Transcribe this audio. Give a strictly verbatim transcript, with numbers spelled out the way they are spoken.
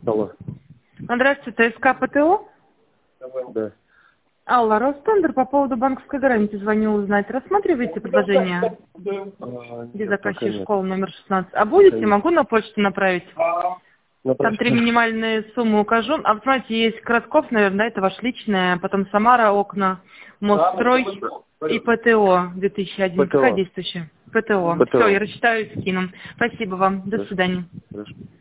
Алло. Здравствуйте, ТСК ПТО? Да. Алла, Ростендер, по поводу банковской гарантии звоню узнать. Рассматриваете предложение? А, Где нет, заказчик пока школы номер шестнадцать? А будете? нет. Могу на почту направить? Там три Направьте. минимальные суммы укажу. А вы знаете, есть Кратков, наверное, да, это ваш личное, потом Самара, окна, Мостстрой и ПТО две тысячи один. Какая ПТО. действующая? ПТО. Все, ПТО. я рассчитаю и скину. Спасибо вам. До Хорошо. свидания. Хорошо.